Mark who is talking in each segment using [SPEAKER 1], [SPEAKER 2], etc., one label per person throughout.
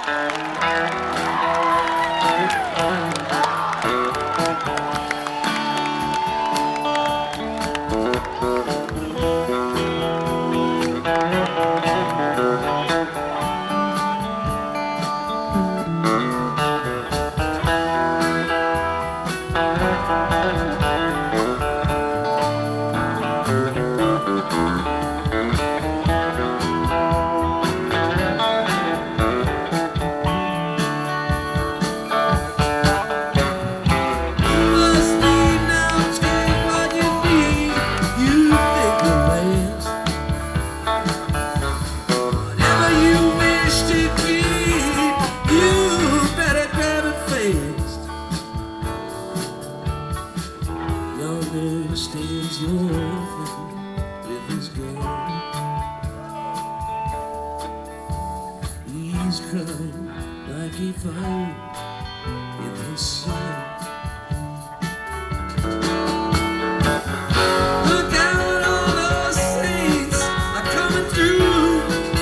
[SPEAKER 1] Stands your friend with his gun. He's crying like he found in the sun. Look out, all those saints are coming through,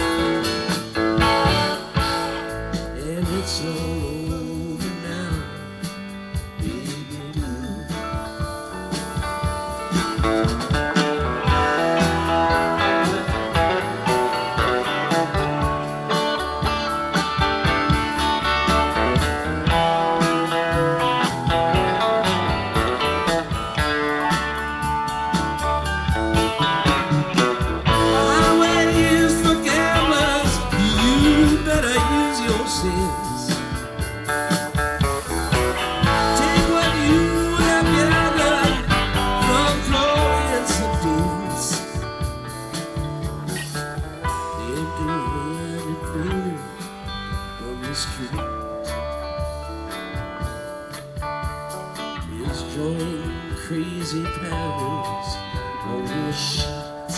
[SPEAKER 1] and it's all over now, baby. Take what you have gathered from glorious deeds, the empty-handed feeling on the street is drawing crazy patterns on your sheets.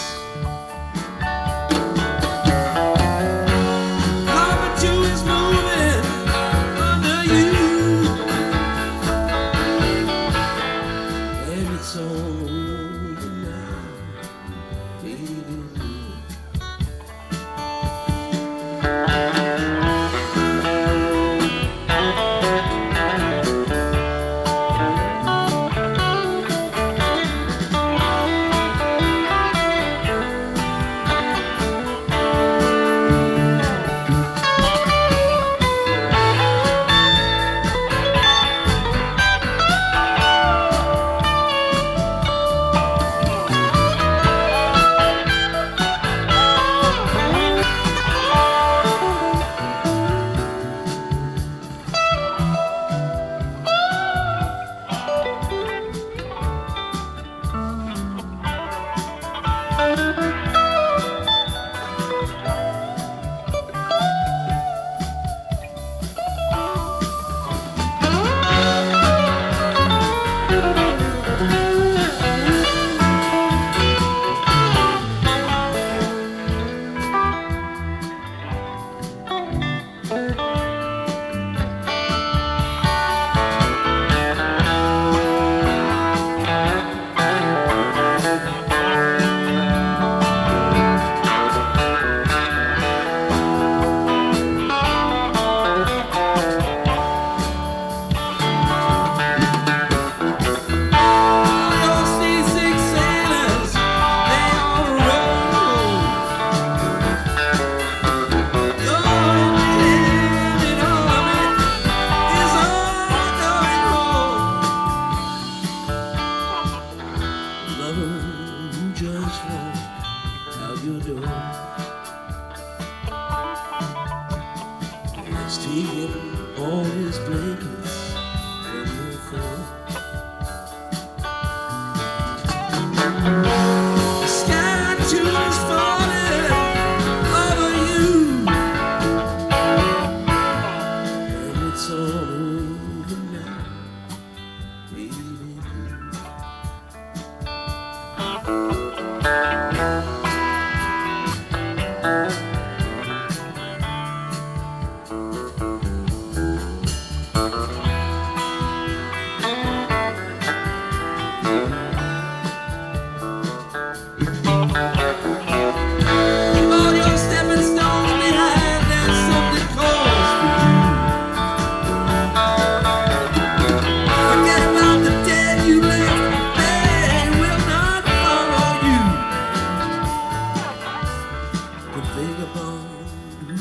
[SPEAKER 1] It's all over now, baby. Just walk out your door. He's taking all his blankets from the floor. The sky too is falling over you, and it's all over now, baby.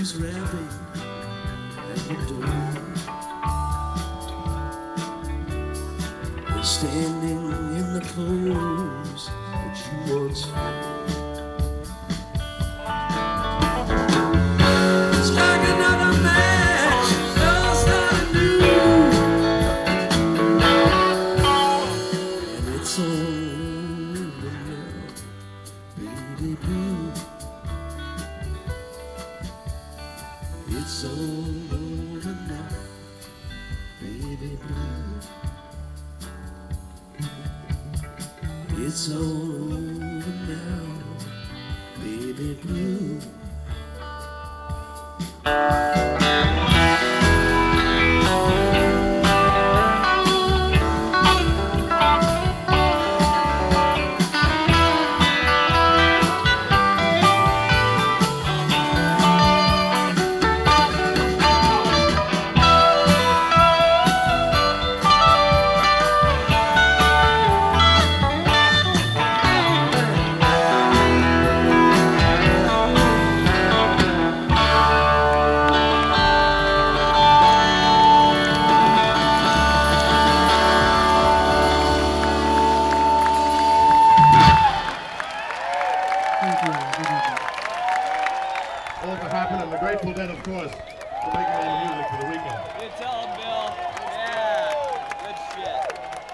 [SPEAKER 1] who's rapping at the door. They're standing in the clothes that you once wore. Strike another match, don't start anew. And it's all over now, baby blue. It's all over now, baby blue. It's all over now, baby blue.
[SPEAKER 2] All to happen, and the Grateful Dead, of course, for making all the music for the weekend.
[SPEAKER 3] Good tell him, Bill. Yeah. Good shit.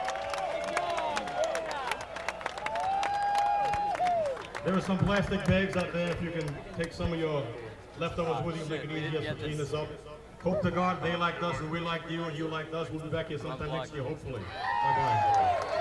[SPEAKER 2] There are some plastic bags out there. If you can take some of your leftovers with you, make it easier to clean this up. Hope to God they liked us and we liked you and you liked us. We'll be back here sometime next year, hopefully. Bye-bye.